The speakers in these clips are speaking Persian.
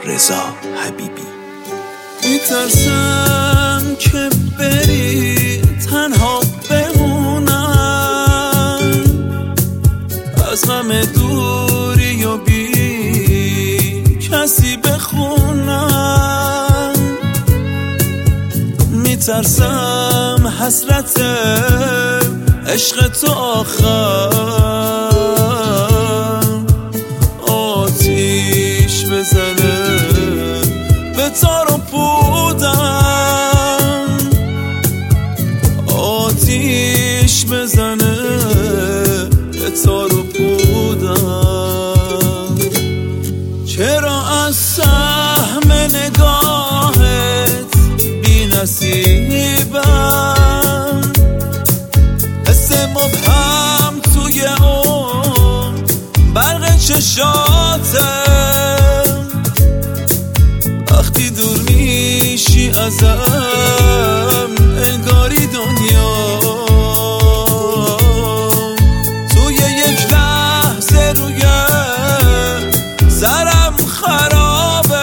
رضا حبیبی. میترسم که بری تنها بمونم، از غم دوری و بی کسی بخونم. میترسم حسرت عشق تو آخر آتیش بزنه به تار و پودم، آتیش بزنه به تار و پودم. چرا از سهم نگاهت بی نصیبم، حس مبهم توی اون برق چشاتم. وقتی دور میشی ازم انگاری دنیا توی یک لحظه روی سرم خرابه،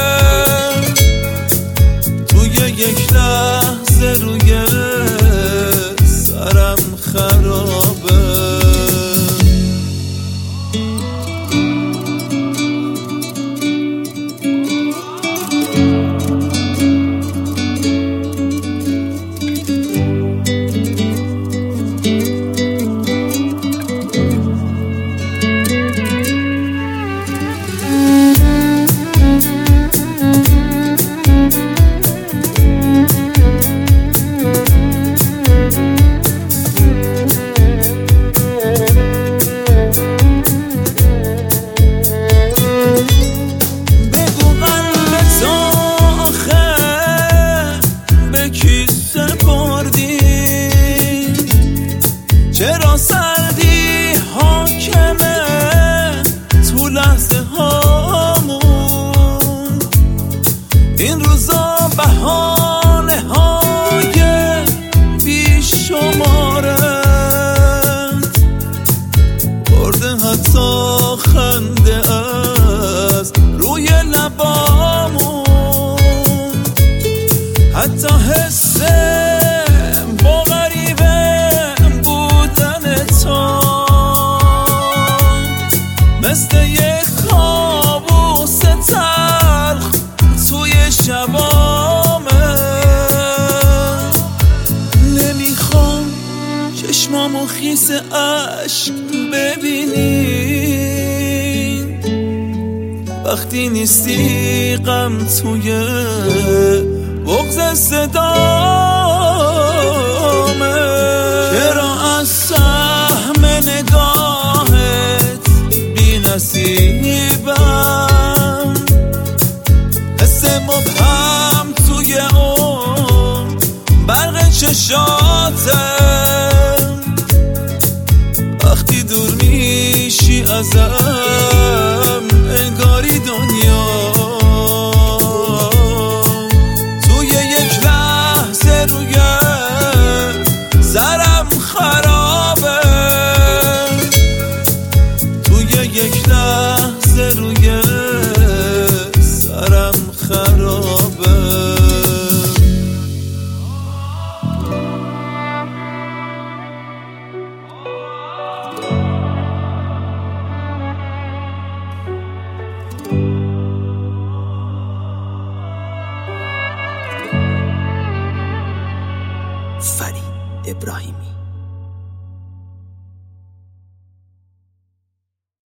توی یک لحظه روی سرم خرابه. چرا سردی حاکمه تو لحظه هامون، این روزا بهانه های بی شمارند، برده حتی خنده از روی لبامون، حتی حس با غریبه مثل یک کابوس تلخ توی شبامه. نمیخوام چشمامو خیس عشق ببینی، وقتی نیستی غم توی بغض صدامه. چرا از سهم نگاهت بی نصیبم، حس مبهم توی اون برق چشاتم. وقتی دور میشی ازم انگاری دنیا توی یک لحظه روی سرم خرابه، توی یک لحظه روی سرم خرابه. فرید ابراهیمی.